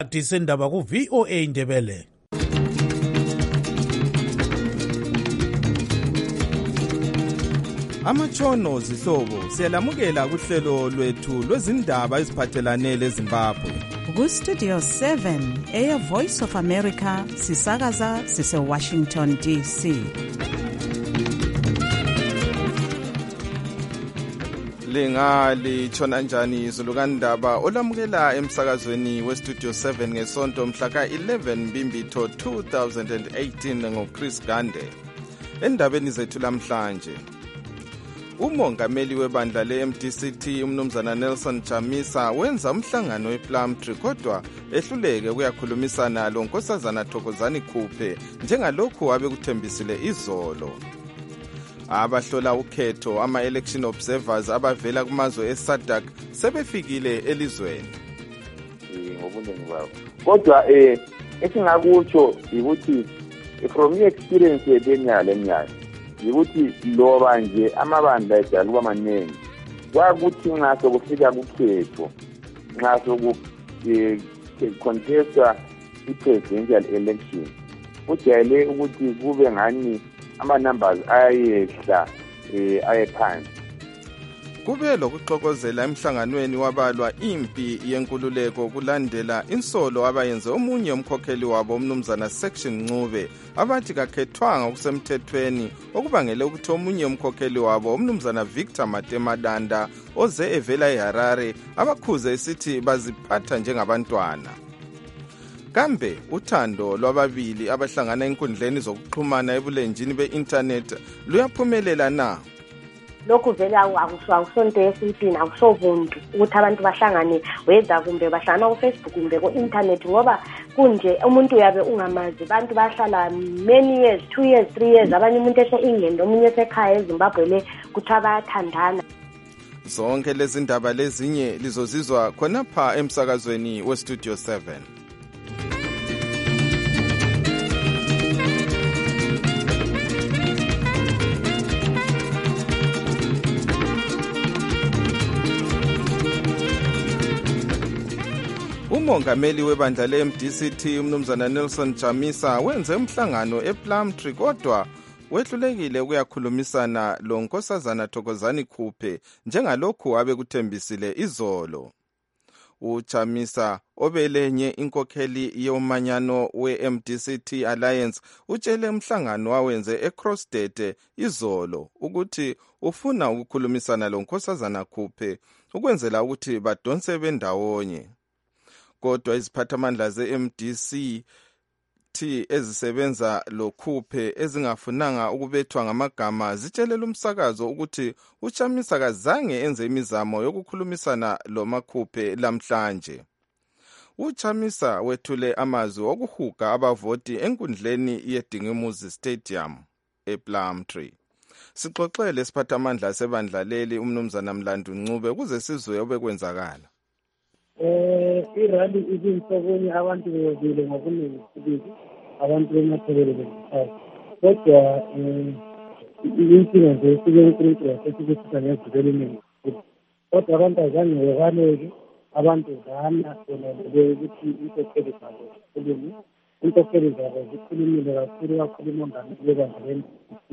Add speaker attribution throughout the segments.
Speaker 1: Disendaba ku VOA Indebele.
Speaker 2: Amatshono zihlobo siyalamukela kuhlelo lwethu lwezindaba eziphathelane leZimbabwe.
Speaker 3: Ku Studio 7 Air Voice of America sisakaza sise Washington DC.
Speaker 2: Lingali tshona njani izulukandaba olamukela emsakazweni we Studio 7 ngesonto mhla ka-11 Mbimbitho 2018 ngoChris Gande. Endabeni zethu lamhlanje, umongameli webandla le-MDCT umnumzana Nelson Chamisa wenza umhlangano ePlumtree kodwa ehluleke ukuyakhulumisana lonkosazana Thokozani Khuphe njengalokhu abekuthembisile izolo. Abahlola ukhetho ama-election observers abavela kumazwe eSADC sebefikile elizweni.
Speaker 4: Ngobuningi babo. Kodwa esingakutsho ukuthi from your experience leminyaka ukuthi loba nje amabandla edala kuba maningi kwakuthi nxa sokufika kukhetho nxa sokucontesta i-presidential election kujayele ukuthi kube ngani ama-numbers ayehla ayephansi.
Speaker 2: Kube lokuxokozela emhlanganweni wabalwa impi yenkululeko kulandela insolo abayenze omunye umkhokheli wabo umnumzana Section Ncube abathi kakhethwanga okusemthethweni okubangele ukuthi omunye umkhokheli wabo umnumzana Victor Matemadanda oze evela eHarare abakhuze esithi baziphatha njengabantwana. Kambe uthando lwababili abahlangana enkundleni zokuxhumana ebulenjini be-internet luyaphumelela na?
Speaker 5: Lokhu vele akusonto esintini akusovundu ukuthi abantu bahlangane whether kumbe bahlangana ku-Facebook kumbe ku-internet ngoba kunje umuntu uyabe ungamazi abantu bahlala many years 2 years 3 years abanye umuntu ese-England omunye esekhaya eZimbabwe le kuthiwa bayathandana.
Speaker 2: Zonke lezi ndaba lezinye lizozizwa khonapha emsakazweni weStudio 7. Umongameli webandla le-MDCT umnumzana Nelson Chamisa wenze umhlangano ePlumtree kodwa wehlulekile ukuyakhulumisana lonkosazana Thokozani Khuphe njengalokhu abekuthembisile izolo. UChamisa obelenye inkokheli yomanyano we-MDCT Alliance utshele umhlangano wawenze eCrossdete izolo ukuthi ufuna ukukhulumisana lonkosazana Khuphe ukwenzela ukuthi badonse bendawonye. Kodwa iziphathamandla ze-MDCT ezisebenza loKhuphe ezingafunanga ukubethwa ngamagama zitshelela umsakazo ukuthi uChamisa kazange enze imizamo yokukhulumisana loMakhuphe lamhlanje. UChamisa wethule amazwi okuhuga abavoti enkundleni yeDingimuzi Stadium ePlumtree. Sixoxele isiphathamandla sebandla leli umnumzana Mlandu Ncube ukuze sizwe obekwenzakala.
Speaker 6: Irali izinsobonye abantu bebile ngobuningi sibili abantu bemathebele besithathu kodwa inkinga nje esike uNkulunkulu wasesikusisa ngezibeleningi kodwa abantu azange bebaleke abantu zana bonalele ukuthi inkokheli zabo zikhulume inkokheli zabo zikhulumile kakhulu umongameli webandla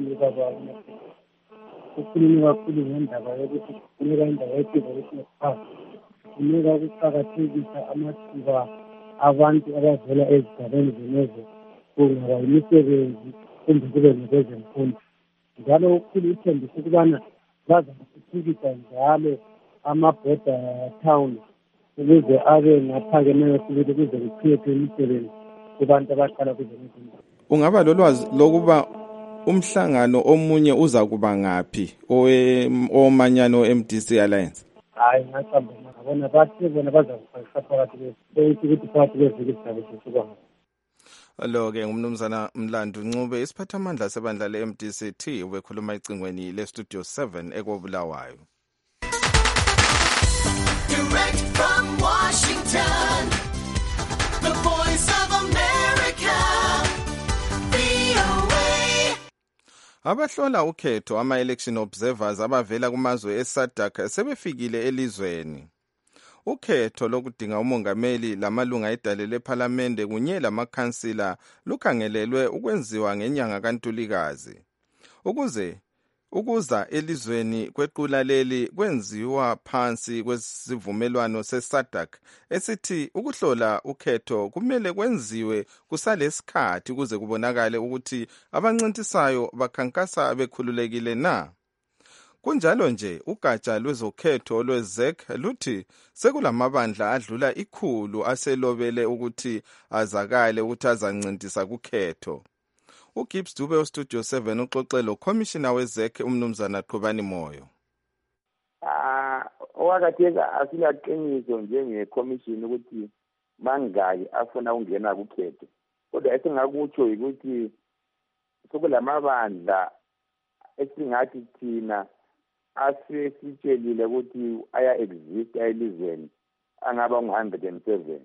Speaker 6: ukhulume kakhulu ngendaba yokuthi kufuneka indaba ye-devolution kufuneka ukuqakathekisa amathuba abantu abavela ezigabeni zenezo kungaba imisebenzi kumbe kube ngokwezemfundo. Njalo ukhulu uthembise ukubana bazathuthukisa njalo ama-border town ukuze abe ngaphakemeyo sibili ukuze kuchithwe imisebenzi kubantu abahlala kuzenezinto.
Speaker 2: Ungaba lolwazi lokuba umhlangano omunye uza kuba ngaphi omanyano MDC Alliance?
Speaker 6: Hayi ngaqamba ngabona bathi bona bazakufaka phakathi ukuthi phakathi kweviki sizabe sisuka.
Speaker 2: Lo-ke ngumnumzana Mlandu Ncube isiphathamandla sebandla le-MDCT ubekhuluma icingweni leStudio 7 ekobulawayo.
Speaker 7: Direct from Washington, the voice of America, VOA.
Speaker 2: Abahlola ukhetho ama-election observers abavela kumazwe eSADC sebefikile elizweni. ukhetho lokudinga umongameli lamalunga edale lephalamende kunye lamakhansila lukhangelelwe ukwenziwa ngenyanga kaNtulikazi. Ukuza elizweni kwequla leli kwenziwa phansi kwesivumelwano seSADC esithi ukuhlola ukhetho kumele kwenziwe kusalesikhathi ukuze kubonakale ukuthi abancintisayo bakhankasa bekhululekile na. Kunjalo nje ugatsha lwezokhetho lweZEC luthi sekulamabandla adlula 100 aselobele ukuthi azakale ukuthi azancintisa kukhetho. uGibbs Dube oStudio 7 uxoxe lo Commissioner weZEC umnumzana Qhubani Moyo.
Speaker 4: Owakatheka asilaqiniso njenge-commission ukuthi mangaki afuna ukungena kukhetho. Kodwa esingakutsho ukuthi sokulamabandla esingathi thina asesitshelile ukuthi aya-exist elizweni angaba ngu-107.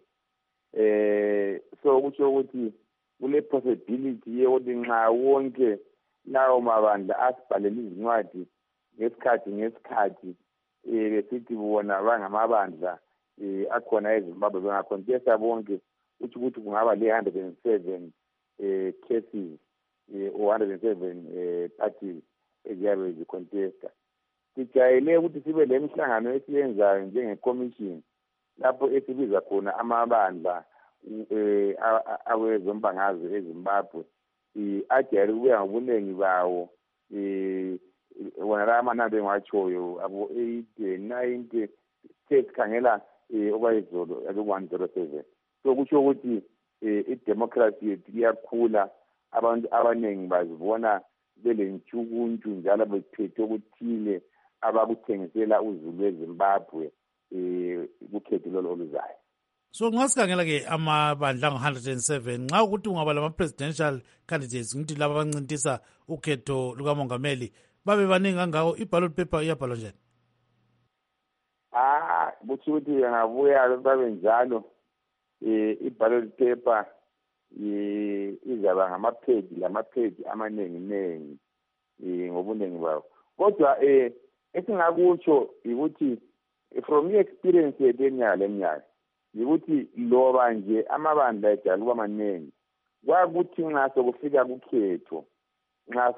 Speaker 4: So kutsho ukuthi kule possibility yokuthi nxa wonke lawo mabandla asibhalela izincwadi ngesikhathi besithi bona bangamabandla akhona eZimbabwe bengacontesta bonke ukuthi kungaba le-107 cases or 107 parties eziyabe zicontesta. Sijayele ukuthi sibe le mihlangano esiyenzayo njenge-commission lapho esibiza khona amabandla awezombangazwe eZimbabwe ajayele ukubuya ngobunengi bawo wona la amanani engiwatshoyo abo 80 90 sesikhangela okwayizolo aku-107. So kutsho ukuthi idemocracy yethu iyakhula, abantu abaningi bazibona belentshukuntshu njalo bephethe okuthile abakuthengisela uzulu weZimbabwe kukhetho lolo oluzayo.
Speaker 1: So nxa sikhangela-ke amabandla angu-107 nxa ukuthi ungaba lama-presidential candidates ngithi laba abancintisa ukhetho lukamongameli babe baningi kangako, i-ballot paper iyabhalwa njani?
Speaker 4: Kuthi ukuthi bengabuya babe njalo i-ballot paper izaba ngamaphedi amanengi ngobunengi bawo. Kodwa esingakutsho ukuthi from i-experience yethu eminyaka yikuthi loba nje amabandla edala kuba maningi kwakuthi nxa sokufika kukhetho, nxa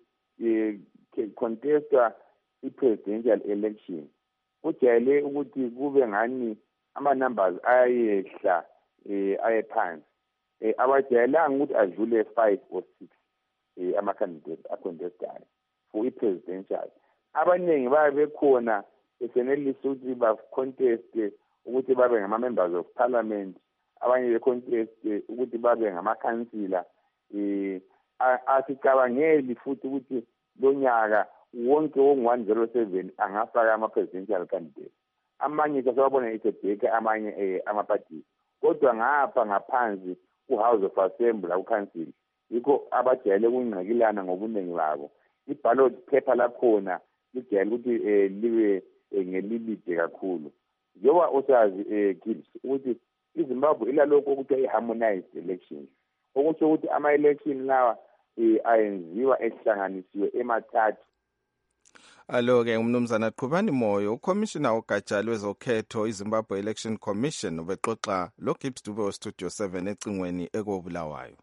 Speaker 4: contesta i-presidential election kujayele ukuthi kube ngani ama-numbers ayehla ayephansi. Abajayelanga ukuthi adlule 5 or 6 ama-candidates acontestayo for i-presidential. Abaningi babe bekhona besenelisa ukuthi baconteste ukuthi babe ngama-members of parliament, abanye beconteste ukuthi babe ngamakhansila. Asicabangeli futhi ukuthi lo nyaka wonke ongu-107 angafaka ama-presidential candidates. Amanye sasibabona eTheBheka, amanye ama-parties. Kodwa ngapha ngaphansi ku-House of Assembly ku-council yikho abajayele ukungqikilana ngobunengi babo. I-ballot paper lakhona lijayele ukuthi libe ngelilide kakhulu. Njengoba usazi Gibbs ukuthi iZimbabwe ilalokho ukuthi i-harmonized elections, okusho ukuthi ama-election lawa ayenziwa ehlanganisiwe emathathu.
Speaker 2: Alo-ke umnumzana Qhubani Moyo, uCommissioner ogatsha lwezokhetho iZimbabwe Election Commission, ubexoxa loGibbs Dube oStudio 7 ecingweni ekobulawayo.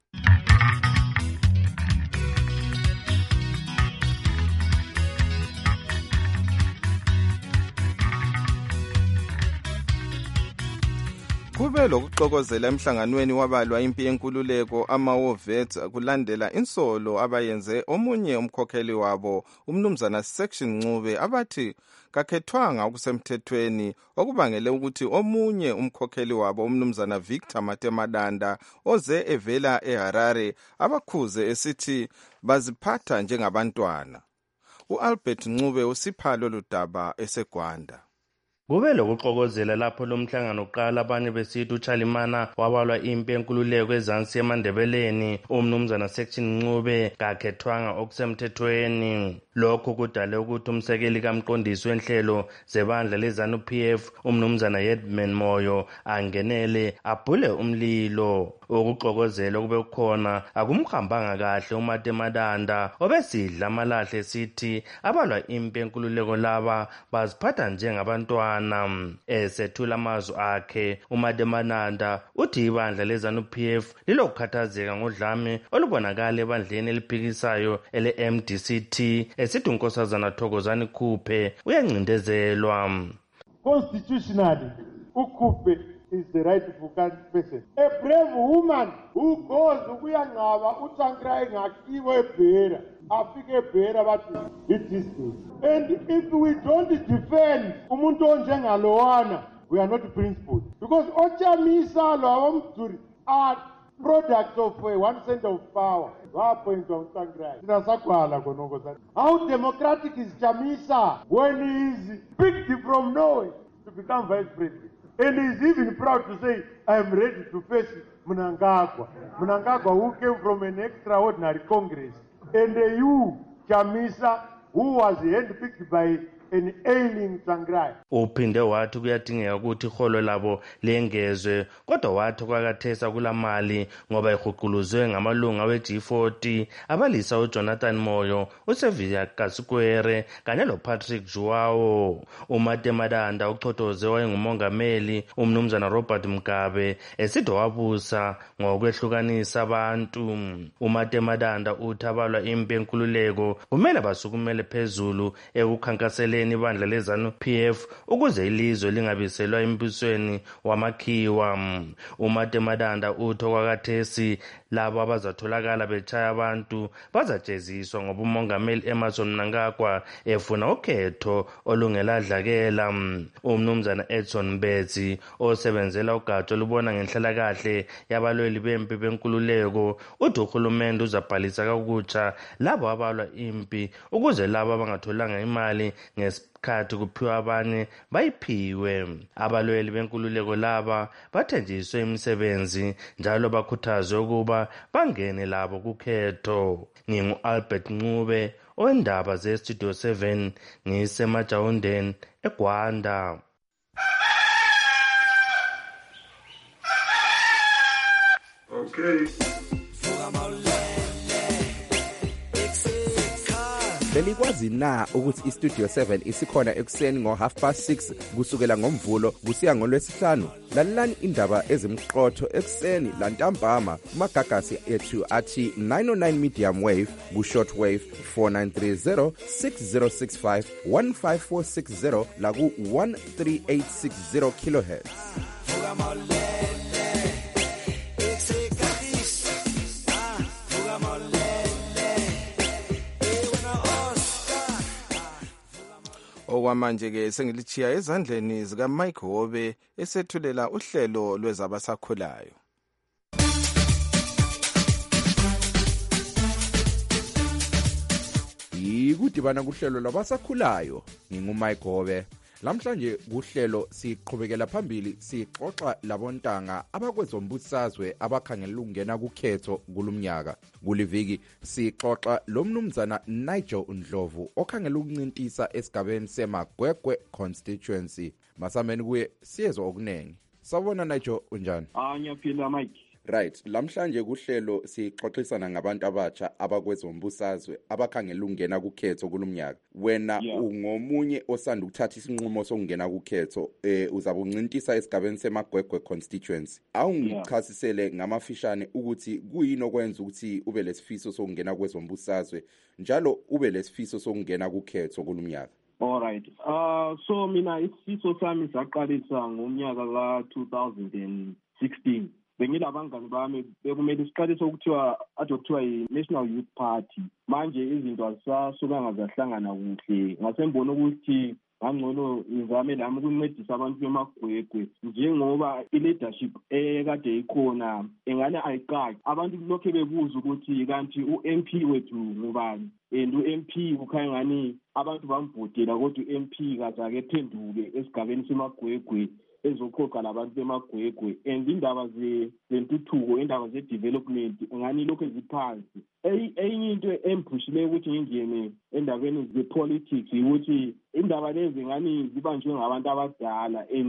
Speaker 2: Kube lokuxokozela emhlanganweni wabalwa impi yenkululeko ama-Wovets kulandela insolo abayenze omunye umkhokheli wabo umnumzana Section Ncube abathi kakhethwanga okusemthethweni, okubangele ukuthi omunye umkhokheli wabo umnumzana Victor Matemadanda oze evela eHarare abakhuze esithi baziphatha njengabantwana. uAlbert Ncube usipha lolu daba eseGwanda.
Speaker 8: Kube lokuxokozela lapho lo mhlangano uqala abanye besithi uChalimana wabalwa impi yenkululeko ezansi eMandebeleni, umnumzana Section Ncube kakhethwanga okusemthethweni. Lokho kudale ukuthi umsekeli kamqondisi wenhlelo zebandla leZANU-PF umnumzana Edmund Moyo angenele abhule umlilo. Ukuxokozela kube khona akumhambanga kahle uMatemadanda obesidla amalahle esithi abalwa impi yenkululeko laba baziphatha njengabantwana. Botswana. Esethula amazwi akhe, uMademananda uthi ibandla leZANU-PF lilokukhathazeka ngodlame olubonakala ebandleni eliphikisayo ele-MDCT, esithi uNkosazana Thokozani Khuphe uyancindezelwa.
Speaker 9: Constitutionally, uKhuphe is the rightful person. A brave woman who goes ukuyangcaba uTsankrai ngakiwe ebhera, afike ebhera bathi it is good. And if we don't defend umuntu onjengalowana, we are not principled. Because Ochamisa lo abamduri are products of 1 cent of power. How democratic is Chamisa when he is picked from nowhere to become vice president? And he is even proud to say, I am ready to face Mnangagwa. Mnangagwa who came from an extraordinary Congress. And you, Chamisa, who was handpicked by an ailing Tsangrai.
Speaker 8: Uphinde wathi kuyadingeka ukuthi iholo labo lengezwe, kodwa wathi kwakathesa kula mali ngoba ihuquluzwe ngamalunga we-G40 abalisa uJonathan Moyo, uSevia Kasikwere kanye loPatrick Joao. uMademadanda uChothoze wayengumongameli umnumzana Robert Mugabe esithi wabusa ngokwehlukanisa abantu. uMademadanda uthi abalwa impi yenkululeko kumele basukumele phezulu ekukhankaseleni ibandla leZANU-PF ukuze ilizwe lingabiselwa embusweni wamakhiwa. uMademadanda uthi kwakathesi labo abazatholakala betshaya abantu bazajeziswa ngoba umongameli Emmerson Mnangagwa efuna ukhetho olungeladlakela. umnumzana Edson Mbezi osebenzela ugatsha olubona ngenhlalakahle yabalweli bempi benkululeko uthi uhulumende uzabhalisa kakutsha labo abalwa impi ukuze labo abangatholanga imali ngesikhathi kuphiwa abanye bayiphiwe. abalweli benkululeko laba bathenjiswe imisebenzi njalo bakhuthazwe ukuba bangene labo kukhetho. Ngingu-Albert Ncube owendaba ze-Studio 7 ngisemajawundeni eGwanda.
Speaker 10: Okay.
Speaker 11: Belikwazi na ukuthi iStudio 7 isikhona ekuseni ngo6:30 kusukela ngomvulo kusiya ngolwesihlanu? Lalelani indaba ezimqotho ekuseni lantambama kumagagasi ethu athi 909 medium wave ku-short wave 4930 6065 15460 la ku 13860 kilohertz.
Speaker 2: Okwamanje-ke sengilichiya ezandleni zikaMike Hobe esethulela uhlelo lwezabasakhulayo.
Speaker 11: Ikudibana kuhlelo lwabasakhulayo nginguMike Hobe. Lamhlanje kuhlelo siqhubekela phambili sixoxa labontanga abakwezombusazwe abakhangela ukungena kukhetho kulumnyaka. Kuliviki sixoxa lomnumzana Nigel Ndlovu okhangela ukuncintisa esigabeni seMagwegwe constituency. Masameni kuye siyezwa okunengi. Sawubona Nigel, unjani?
Speaker 10: Ngiyaphila Mike.
Speaker 11: Right, lamhlanje kuhlelo sixoxisana ngabantu abatsha abakwezombusazwe abakhangela ukungena kukhetho kulumnyaka. Wena ungomunye osanda ukuthatha isinqumo sokungena kukhetho, uzabe uncintisa esigabeni seMagwegwe constituency. Awungichasisele ngamafishane ukuthi kuyini okwenza ukuthi ube lesifiso sokungena kwezombusazwe njalo ube lesifiso sokungena kukhetho kulumnyaka.
Speaker 10: Alright. So mina isifiso sami saqalisa ngomnyaka ka-2016. Bengilabangani bami bekumele siqalise ukuthiwa yi-National Youth Party. Manje izinto azisasukanga zahlangana kuhle. Ngasembona ukuthi ngangcono ngizame lami ukuncedisa abantu bemagwegwe njengoba i-leadership ekade ikhona engane ayiqali. Abantu lokho bebuza ukuthi kanti u-MP wethu ngubani? And u-MP kukhanya ngani abantu bamvotela kodwa u-MP kazake phenduke esigabeni semagwegwe ezokhokha labantu bemagwegwe. And indaba zentuthuko, indaba ze-development ngani lokho eziphansi. Enye into emphushileyo ukuthi ngingene endabeni ze-politics ukuthi indaba lezi ngani zibanjwe ngabantu abadala and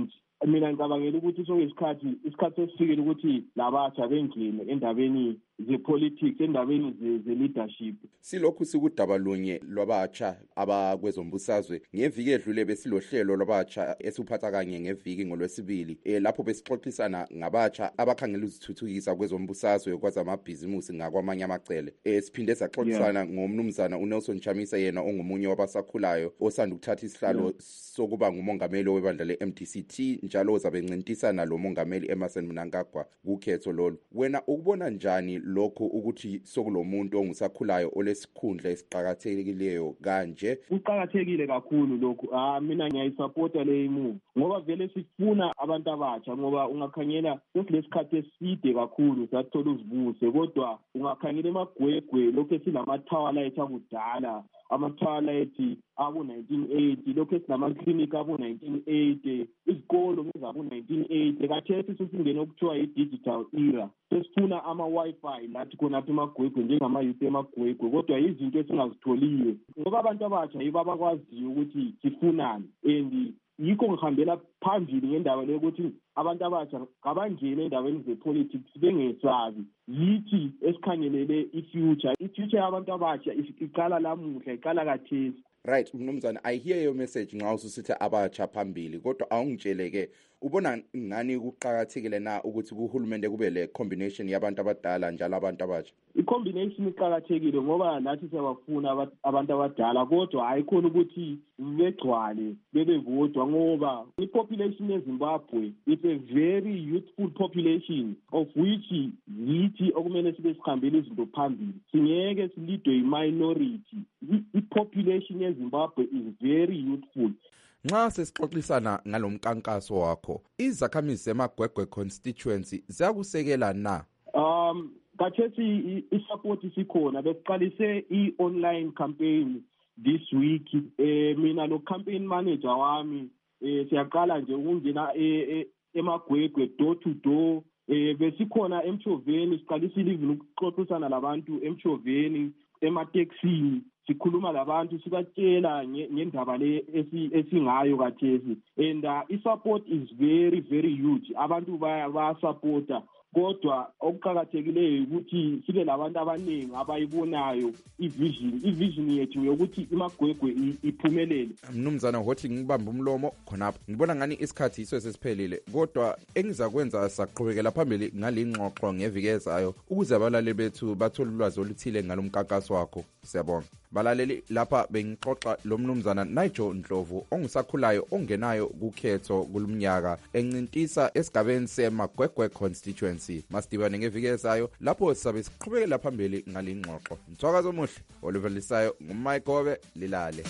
Speaker 10: mina ngicabangela ukuthi sokuyisikhathi esifikile ukuthi labatsha bengene endabeni ze-politics, endabeni ze-leadership.
Speaker 11: Silokhu sikudaba lunye lwabatsha abakwezombusazwe ngeviki edlule besilohlelo lwabatsha esiphatha kanye ngeviki ngolwesibili lapho besixoxisana ngabatsha abakhangela ukuzithuthukisa kwezombusazwe kwezamabhizimusi ngakwamanye amacele. Siphinde saxoxisana ngomnumzana uNelson Chamisa, yena ongumunye wabasakhulayo osanda ukuthatha isihlalo sokuba ngumongameli webandla le-MDCT, njalo ozabe encintisana lo mongameli Emmerson Mnangagwa kukhetho lolu. Wena ukubona njani lokho ukuthi sokulomuntu ongusakhulayo olesikhundla esiqhakathekileyo kanje?
Speaker 10: Kuqhakathekile kakhulu lokho. Mina ngiyayisupporta le move ngoba vele sifuna abantu abatsha, ngoba ungakhangela sesilesikhathi eside kakhulu sathola uzibuse, kodwa ungakhangela emagwegwe lokho esinama-towerlight akudala, ama-towerlight abo-1980, lokho esinama-clinic abo-1980, izikolo ngezabo-1980. Khathesi sesingene okuthiwa i-digital era, sesifuna ama-Wi-Fi lathi khonapha emagwegwe njengama-youth emagwegwe, kodwa izinto esingazitholiyo ngoba abantu abatsha yibo abakwaziyo ukuthi sifunani. And yikho ngihambela phambili ngendaba leyo ukuthi abantu abatsha ngabangene endaweni ze-politics bengesabi. Yithi esikhangelele i-future yabantu abatsha iqala lamuhla, iqala khathesi.
Speaker 11: Right, mnumzana, I hear your message nxa ususithi abatsha phambili, kodwa awungitsheleke ubona ngani kuqhakathekile na ukuthi kuhulumende kube le combination yabantu abadala njalo abantu abatsha?
Speaker 10: I-combination iqhakathekile ngoba nathi siyabafuna abantu abadala, kodwa hayikhona ukuthi begcwale bebevodwa, ngoba i-population yeZimbabwe is a very youthful population of which yithi okumele sibe sihambele izinto phambili. Singeke silidwe i-minority. I-population yeZimbabwe is very youthful.
Speaker 11: Nxa sesixoxisana ngalomkankaso wakho, izakhamizi emagwegwe constituency ziyakusekela na?
Speaker 10: Khathesi i-support isikhona. Besiqalise i-online campaign this week. Mina lo campaign manager wami siyaqala nje ukungena emagwegwe door to door. Besikhona eMchoveni, siqalisile even ukuxoxisana labantu eMchoveni, emateksini, sikhuluma labantu sibatshela ngendaba le esingayo khathesi. And i-support is very very huge. Abantu bayasupporta, kodwa okuqhakathekileyo ukuthi sibe labantu abaningi abayibonayo i-vision yethu yokuthi imagwegwe iphumelele.
Speaker 11: Mnumzana hothi ngibamba umlomo khonapha, ngibona ngani isikhathi iso sesiphelile, kodwa engizakwenza saqhubekela phambili ngalingxoxo ngeviki ezayo ukuze abalaleli bethu bathole ulwazi oluthile ngalomkankaso wakho. Siyabonga balaleli, lapha bengixoxa lo mnumzana Nigel Ndlovu ongusakhulayo ongenayo kukhetho kulumnyaka encintisa esigabeni semagwegwe constituency. Masidibane ngeviki ezayo lapho sisabe siqhubekela phambili ngalingxoxo. Mthwakazo omuhle oluvelisayo nguMike Gobe, lilale.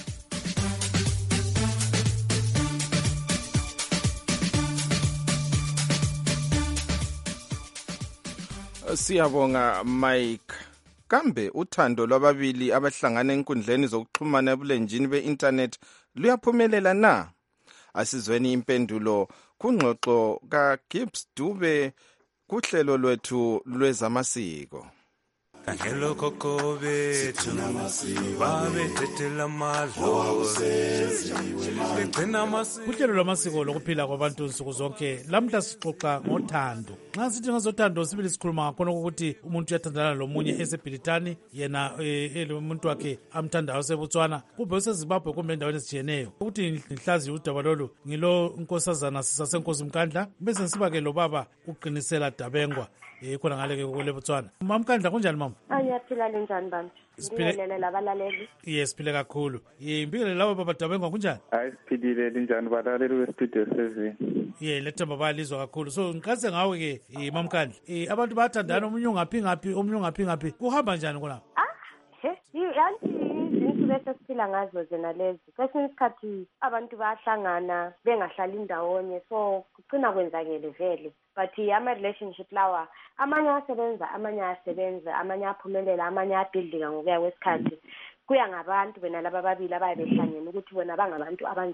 Speaker 2: Siyabonga Mike. Kambe uthando lwababili abahlangana enkundleni zokuxhumana ebulenjini be-internet luyaphumelela na? Asizweni impendulo kungxoxo kaGibbs Dube kuhlelo lwethu lwezamasiko.
Speaker 12: Angelo koko bethu babethethela amadlozi begcina amasiko.
Speaker 1: Kuhlelo lwamasiko lokuphila kwabantu nsuku zonke lamhla sixoxa ngothando. Nxa sithi ngazothando sibili sikhuluma ngakhona ukuthi umuntu uyathandana lomunye esebhilitani, yena umuntu wakhe amthandayo seBotswana, kumbe useZimbabwe kumbe endaweni ezitshiyeneyo. Ukuthi ngihlazi udaba lolu ngilo Nkosazana Sisasenkosi Mkandla, bese siba-ke lo baba uqinisela Dabengwa khona ngale kwele Botswana. Mamkandla kunjani mama?
Speaker 5: Angiyaphila linjani bantu? Ngibingelele labalaleli.
Speaker 1: Yes, siphile kakhulu. Ngibingelele lawe baba Dabengwa kunjani?
Speaker 13: Hayi siphilile linjani balaleli weStudio 7?
Speaker 1: Lethemba bayalizwa kakhulu. So ngikase ngawe ke mamkandla. Abantu bayathandana, omunye ungaphi omunye ungaphi. Kuhamba njani khona?
Speaker 5: Yanti izinto bese siphila ngazo zena lezi. Kwesinye isikhathi abantu bayahlangana bengahlali ndawonye, so kugcina kwenzakele vele. But ama-relationship lawa amanye ayasebenza, amanye ayasebenza, amanye aphumelela, amanye ayabhidlika ngokuya kwesikhathi. Kuya ngabantu bena laba babili abaye behlangene ukuthi bona bangabantu abanjani.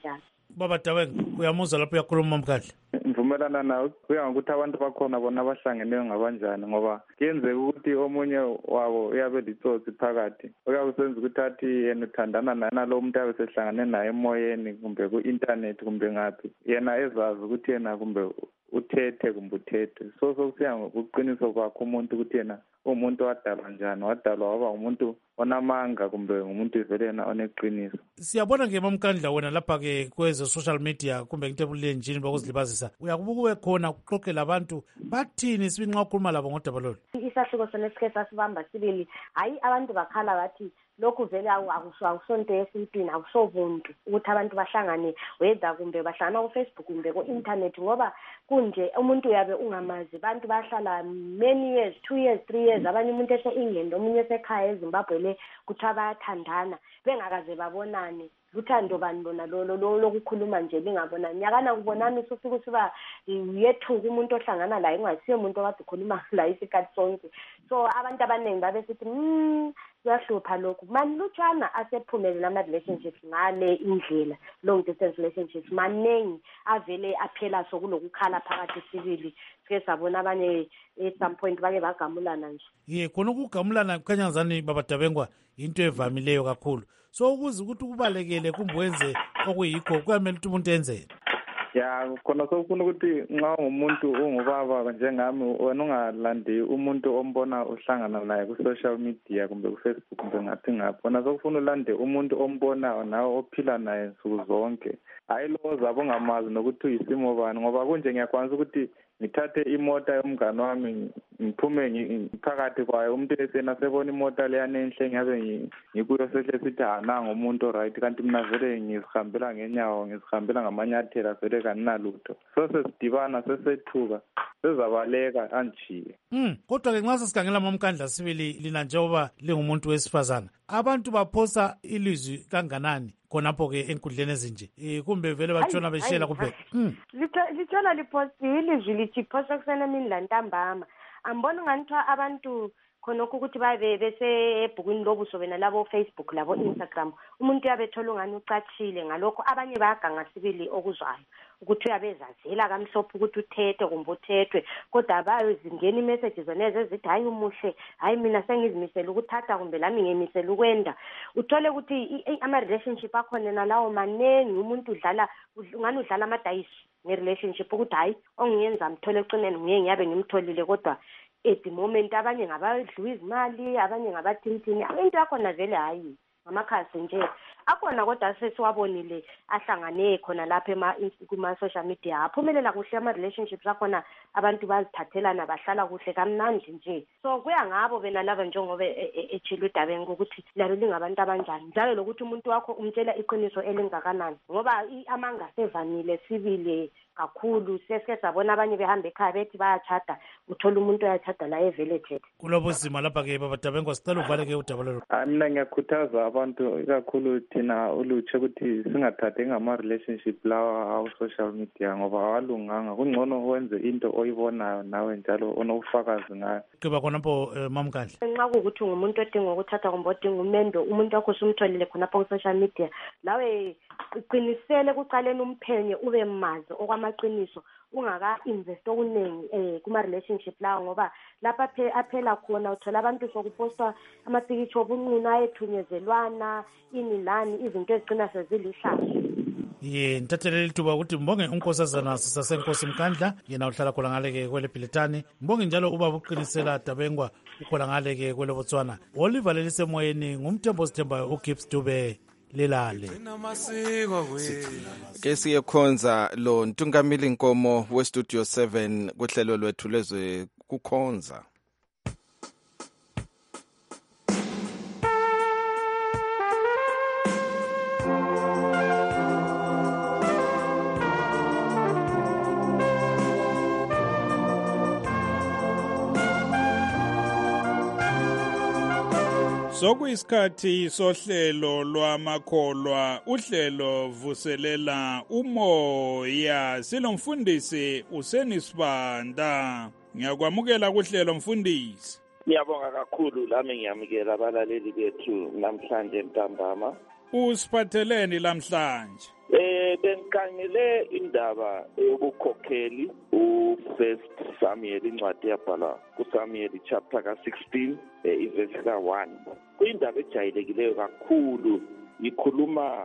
Speaker 1: Baba Dabenga, uyamuzwa lapho uyakhuluma Mamkandla.
Speaker 13: Ngivumelana nawe kuya ngokuthi abantu bakhona bona abahlangeneyo ngabanjani ngoba kuyenzeka ukuthi omunye wabo uyabe litsotsi phakathi uyakusenza ukuthi athi yena uthandana nalo muntu abe sehlangane naye emoyeni kumbe ku-internet kumbe ngaphi yena ezazi ukuthi yena kumbe uthethe kumbe uthethe so sokusiya ngokuqiniso kwakho umuntu ukuthi yena umuntu wadalwa njani wadalwa waba umuntu onamanga kumbe ngumuntu vele yena oneqiniso.
Speaker 1: Siyabona ke Mamkandla wena lapha ke kweze social media kumbe kutebulenjini bakuzilibazisa uyakubuka ube khona uxoxela abantu bathini sibi nxa ukhuluma labo ngodaba lolu.
Speaker 5: Isahluko sona esikhe sasibamba sibili hayi abantu bakhala bathi lokhu vele akusonto esintwini akusovuntu ukuthi abantu bahlangane whether kumbe bahlangana ku-Facebook kumbe ku-internet ngoba kunje umuntu uyabe ungamazi abantu bahlala many years 2 years 3 years abanye umuntu ese-England omunye esekhaya eZimbabwe le kuthiwa bayathandana bengakaze babonane luthando bani bona lokukhuluma nje lingabonani yakana kubonani usufika usiba yethuka umuntu ohlangana la ingasiyo umuntu okade ukhuluma la isikhathi sonke so abantu abaningi babesithi kuyahlupha lokhu mani lutshwana asephumelele ama-relationships ngale indlela long distance relationships maningi avele aphela sokulokukhala phakathi sibili sike sabona abanye at some point bake bagamulana nje
Speaker 1: khona ukugamulana kukhanyazani Baba Dabengwa into evamileyo kakhulu so ukuze ukuthi kubalekele kumbe wenze okuyikho kuyamele ukuthi umuntu enzele.
Speaker 13: Ya khona sokufuna ukuthi nxa umuntu ungubaba njengami wena ungalandi umuntu ombona uhlangana naye ku-social media kumbe ku-Facebook kumbe ngaphi ngaphi wena sokufuna ulande umuntu ombona nawe ophila naye nsuku zonke hayi lowo zabe ungamazi nokuthi uyisimo bani ngoba kunje ngiyakwanisa ukuthi ngithathe imota yomngane wami ngiphume phakathi kwayo umuntu esena sebona imota leyana enhle ngiyabe ngikuyo sehle sithi nangu umuntu oright kanti mina vele ngizihambela ngenyawo ngizihambela ngamanyathela vele kaninalutho so sesidibana sesethuka sezabaleka anjiye.
Speaker 1: Kodwa-ke nxa sesikhangela Mamkandla sibili lina njengoba lingumuntu wesifazana abantu baphosa ilizwi kanganani khonapho-ke enkundleni ezinje kumbe vele batshona beshela kuphela.
Speaker 5: Litshona liphosti ilizwi lithi phosa kusena mini lantambama ambona nganithiwa abantu khonokho ukuthi babe besebhukwini lobuso bena labo Facebook labo Instagram umuntu uyabethola ungani ucatshile ngalokho abanye bayaganga sibili okuzwayo ukuthi uyabezazela kamhlophe ukuthi uthethe kumbe uthethwe kodwa abayozingena imessage zoneze ezithi hayi umuhle hayi mina sengizimisela ukuthatha kumbe lami ngemisela ukwenda uthole ukuthi ama-relationship akhona nalawo manengi umuntu ungani udlala amadayisi nge-relationship ukuthi hayi ongiyenza mthole ecineni nguye ngiyabe ngimtholile kodwa at the moment abanye ngabadliwa izimali abanye ngabathintini into yakhona vele hayi ngamakhasi nje akhona kodwa sesiwabonile ahlangane khona lapha kuma-social media aphumelela kuhle ama-relationships akhona abantu bazithathelana bahlala kuhle kamnandi nje so kuya ngabo bena laba njengoba etshile uDabenga ukuthi lalo lingabantu abanjani njalo lokuthi umuntu wakho umtshela iqiniso elingakanani ngoba amanga sevamile sibile kakhulu sesike sabona abanye behamba ekhaya bethi bayachada uthola umuntu uyachada la eveleted
Speaker 1: kulobuzima lapha-ke Baba Dabengwa sicela uvaleke udaba lolu.
Speaker 13: Mina ngiyakhuthaza abantu ikakhulu thina ulutshe ukuthi singathathi ngama-relationship lawa awu-social media ngoba awalunganga kungcono wenze into oyibonayo nawe njalo onobufakazi ngayo.
Speaker 1: Kuba khonapho Mamkandla
Speaker 5: nxa kuwukuthi ngumuntu odinga ukuthatha kumbe odinga umendo umuntu wakho usumtholile khonapho ku-social media lawe uqinisele kucaleni umphenye ube mazi okwamaqiniso ungaka-invest okuningi kuma-relationship lawo ngoba lapha aphela khona uthola abantu sokupostwa amapikitsho obunqunu ayethunyezelwana ini lani izinto ezigcina sezilihlazo.
Speaker 1: Ntatheleli ithuba ukuthi mbonge unkosazana sisasenkosi Mkandla yena uhlala khona ngale-ke kwele Bhilitani mbonge njalo ubaba uqinisela Dabengwa ukhona ngale-ke kwele Botswana Oliver lelisemoyeni ngumthembo sithembayo uGibbs Dube lelale
Speaker 2: ke siyekhonza lo Ntungamili Nkomo westudio 7 kuhlelo lwethu lezwe kukhonza.
Speaker 14: Sokuyisikhathi sohlelo lwamakholwa uhlelo vuselela umoya silomfundisi usenisibanda ngiyakwamukela kuhlelo mfundisi.
Speaker 15: Ngiyabonga kakhulu lami ngiyamukela abalaleli bethu namhlanje ntambama
Speaker 14: usiphatheleni lamhlanje?
Speaker 15: Bengikhangele indaba yobukhokheli u-First Samuel, incwadi yabhalwa kuSamuel chapter ka-16 ivesi ka-1. Kuyindaba ejayilekileyo kakhulu, ikhuluma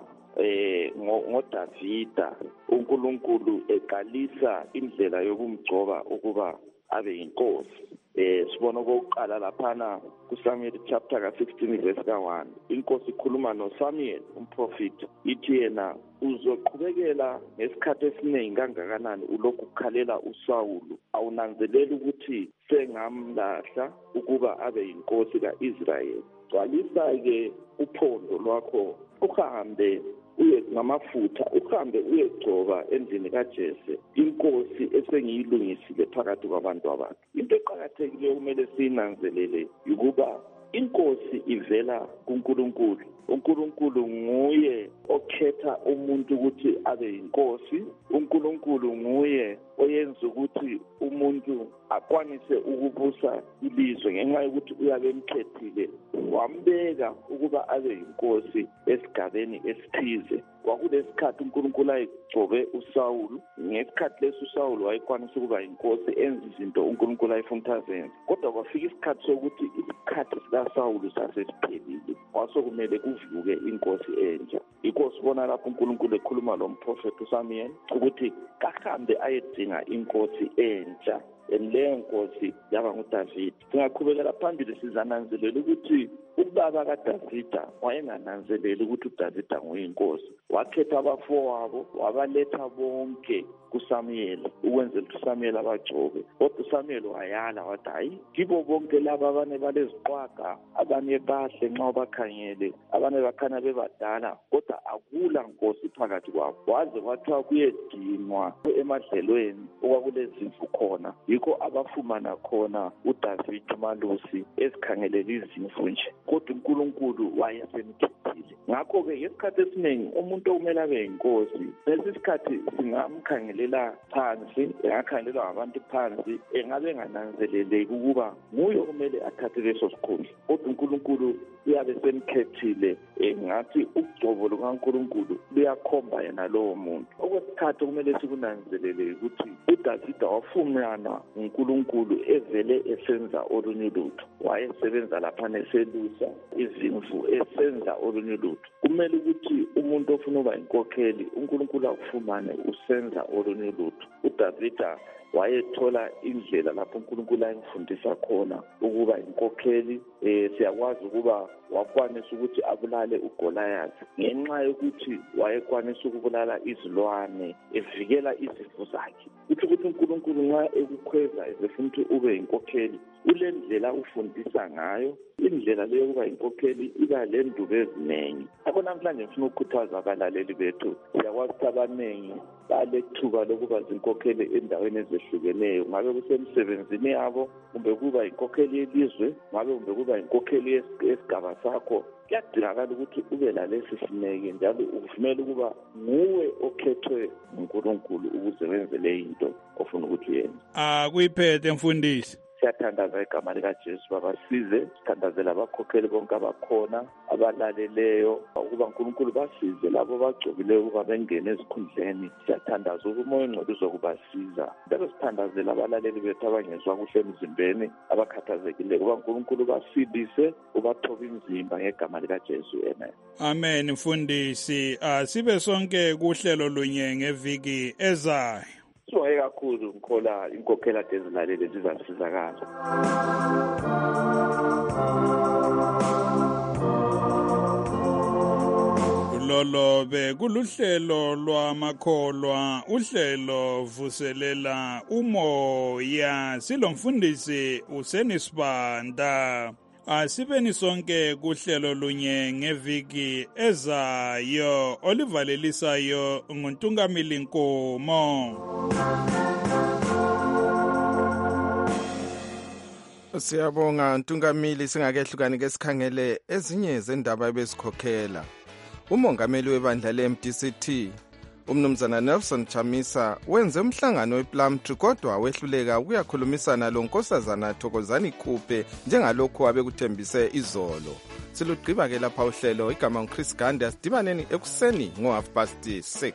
Speaker 15: ngoDavida, uNkulunkulu eqalisa indlela yokumgcoba ukuba abe yinkosi. Sibona okokuqala laphana kuSamuel chapter ka-16 verse ka-1, inkosi ikhuluma noSamuel umprofeti, ithi yena uzoqhubekela ngesikhathi esiningi kangakanani ulokhu ukhalela uSawulu, awunanzeleli ukuthi sengamlahla ukuba abe yinkosi ka-Israyeli. Gcwalisa-ke uphondo lwakho, uhambe uye ngamafutha, uhambe uyegcoba endlini kaJese, inkosi esengiyilungisile phakathi kwabantu bakhe. Into eqakathekileyo kumele siyinanzelele ukuba inkosi ivela kuNkulunkulu. uNkulunkulu nguye okhetha umuntu ukuthi abe yinkosi. uNkulunkulu nguye oyenza ukuthi umuntu akwanise ukubusa ilizwe ngenxa yokuthi uyabe emkhethile, wambeka ukuba abe yinkosi esigabeni esithize. Kwakulesikhathi uNkulunkulu ayegcobe uSawulu, ngesikhathi leso uSawulu wayekwanisa ukuba yinkosi, enza izinto uNkulunkulu ayefuna ukuthi azenze. Kodwa kwafika isikhathi sokuthi isikhathi sikaSawulu sasesiphelile, kwasokumele kuvuke inkosi entsha. Yikho sibona lapho uNkulunkulu ekhuluma lo mprofeti uSamuel ukuthi kahambe ayedinga inkosi entsha, leyo nkosi yaba nguDavida. Singaqhubekela phambili sizananzelela ukuthi ubaba kaDavida wayengananzeleli ukuthi uDavida nguyinkosi. Wakhetha abafowabo wabaletha bonke kuSamuel ukwenzela ukuthi uSamuel abagcobe. Kodwa uSamuel wayala wathi hayi, kibo bonke laba abane baleziqwaga, abanye bahle nxa ubakhangele, abanye bakhanya bebadala, kodwa akula nkosi phakathi kwabo. Waze kwathiwa kuyedinwa emadlelweni okwakulezimvu khona, yikho abafumana khona uDavida umalusi ezikhangelela izimvu nje, kodwa uNkulunkulu wayesemkhethile. Ngakho-ke ngesikhathi esiningi umuntu okumele abe yinkosi, lesi sikhathi singamkhangelela phansi, engakhangelelwa ngabantu phansi, engabe engananzeleleki ukuba nguye okumele athathe leso sikhundla, kodwa uNkulunkulu uyabe semkhethile. Ngathi ugcobo lukaNkulunkulu luyakhomba yena lowo muntu. Okwesikhathi kumele sikunanzelele ukuthi uDavida wafumana uNkulunkulu evele esenza olunye lutho, wayesebenza laphana eselusa izimvu, esenza olunye lutho. Kumele ukuthi umuntu ofuna ukuba inkokheli uNkulunkulu akufumane usenza olunye lutho. uDavida wayethola indlela lapho uNkulunkulu ayemfundisa khona ukuba inkokheli. Siyakwazi ukuba wakwanisa ukuthi abulale uGoliathi ngenxa yokuthi wayekwanisa ukubulala izilwane evikela izimvu zakhe. Kuthi ukuthi uNkulunkulu nxa ekukhweza ezefuna ukuthi ube inkokheli, ule ndlela ufundisa ngayo, indlela leyo yokuba inkokheli iba lendubo eziningi. Akho namhlanje ngifuna ukukhuthaza abalaleli bethu, siyakwazi ukuthi abaningi balethuba lokuba zinkokheli endaweni ezehlukeneyo, ngabe kusemsebenzini yabo, kumbe kuba inkokheli yelizwe, ngabe kumbe kuba inkokheli yesigaba sakho. Kuyadingakala ukuthi ube lalesi sineke njalo uvumele ukuba nguwe okhethwe uNkulunkulu ukuze wenze le into ofuna ukuthi uyenze.
Speaker 14: Kuyiphethe mfundisi.
Speaker 15: Siyathandaza igama likaJesu, babasize, sithandazela abakhokheli bonke abakhona abalaleleyo ukuba uNkulunkulu basize labo bagcobileyo ukuba bengene ezikhundleni. Siyathandaza ukuba umoya ongcwele uzokubasiza. Njalo sithandazela abalaleli bethu abangezwa kuhle emzimbeni, abakhathazekileyo ukuba uNkulunkulu basindise, ubathobe imizimba ngegama likaJesu. Amen.
Speaker 14: Amen mfundisi. Sibe sonke kuhlelo lunye ngeviki ezayo.
Speaker 15: Sibonge kakhulu, ngikhola inkokhela ezilalele zizasizakala.
Speaker 14: Lolo bekuluhlelo lwamakholwa, uhlelo vuselela umoya. Silomfundisi uSenisibanda. Asibeni sonke kuhlelo lunye ngeviki ezayo, olivalelisayo nguNtungamili Nkomo.
Speaker 2: Siyabonga Ntungamili. Singakehlukani ke sikhangele ezinye zendaba ebesikhokhela. Umongameli webandla leMDCT uMnumzana Nelson Chamisa wenze umhlangano wePlumtree kodwa wehluleka ukuyakhulumisana lo Nkosazana Thokozani Khuphe njengalokho abekuthembise izolo. silugqiba-ke lapha uhlelo. Igama nguChris Gande. Asidibaneni ekuseni ngo-6:30.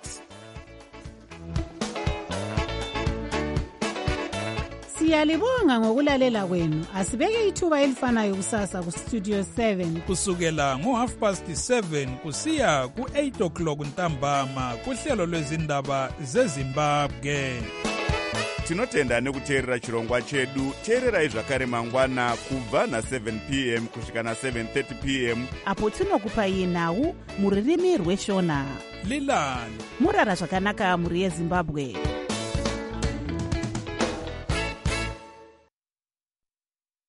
Speaker 16: Siyalibonga ngokulalela kwenu. Asibeke ithuba elifanayo kusasa kuStudio 7
Speaker 14: kusukela ngo-7:30 kusiya ku-8 o'clock ntambama kuhlelo lwezindaba zeZimbabwe.
Speaker 17: Tinotenda nekuteerera chirongwa chedu. Teererai zvakare mangwana kubva na7 p.m. kusvika na7:30 p.m.
Speaker 3: apo tinokupai nhau muririmi rweshona.
Speaker 14: Lilani
Speaker 3: murara zvakanaka muri yeZimbabwe.